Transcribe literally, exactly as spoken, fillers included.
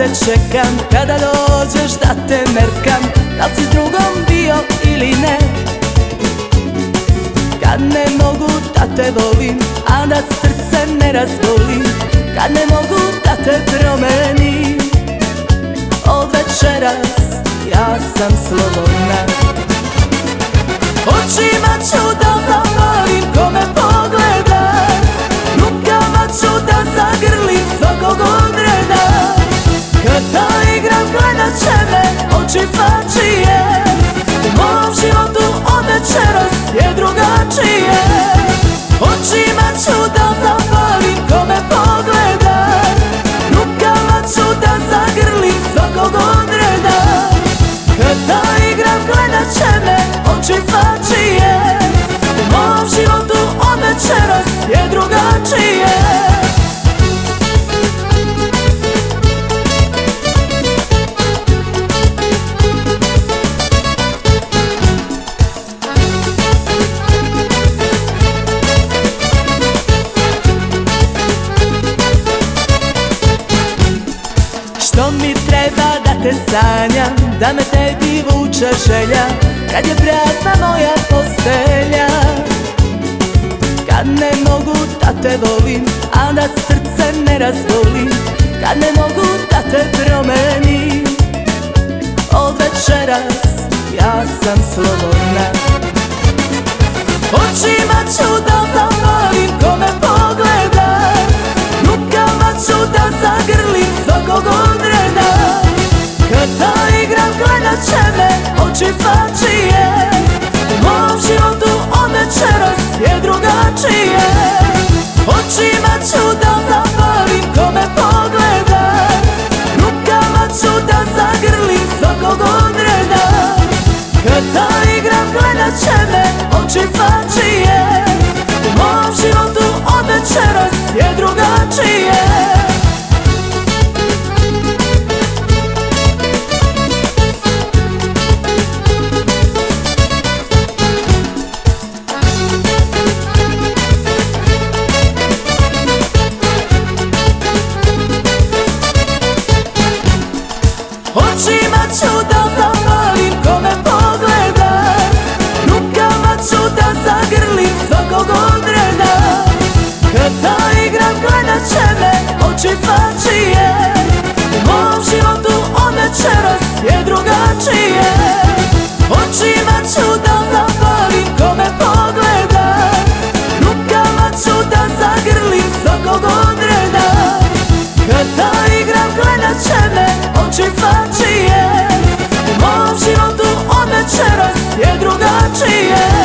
te čekam, kada dođeš da te merkam, da li si s drugom bio ili ne. Kad ne mogu da te volim, a da srce ne razvolim, kad ne mogu da te promenim, od večeras ja sam slobodna. Očima ću da zavalim ko me pogleda, rukama ću da zagrlim svakog odreda. Kad zaigram gledat će me oči svačije, u mom životu od večeras je drugačije. Očima ću da zavalim ko me pogleda, rukama ću da zagrlim svakog odreda. Kad zaigram gledat će me oči svačije, u mom životu od večeras je drugačije. Što mi treba da te sanjam, da me tebi vuče želja, kad je prazna moja postelja. Kad ne mogu da te volim, a da srce ne razvolim, kad ne mogu da te promenim, od večeras ja sam slobodna. Očima ću da zavalim ko me pogleda, rukama ću da zagrlim svakog odreda. Kad zaigram gledat će me oči svačije, u mom životu od večeras je drugačije. Očima ću da zavalim ko me pogleda, rukama ću da zagrlim svakog odreda. Kad zaigram gledat će me oči svačije, u mom životu od večeras je drugačije. Očima ću da zavalim ko me pogleda, rukama ću da zagrlim svakog odreda. Kad zaigram gledat će me oči svačije, u mom životu od večeras je drugačije. Očima ću da zavalim ko me pogleda, rukama ću da zagrlim svakog odreda. Kad zaigram gledat će me oči svačije, u mom životu od večeras je drugačije.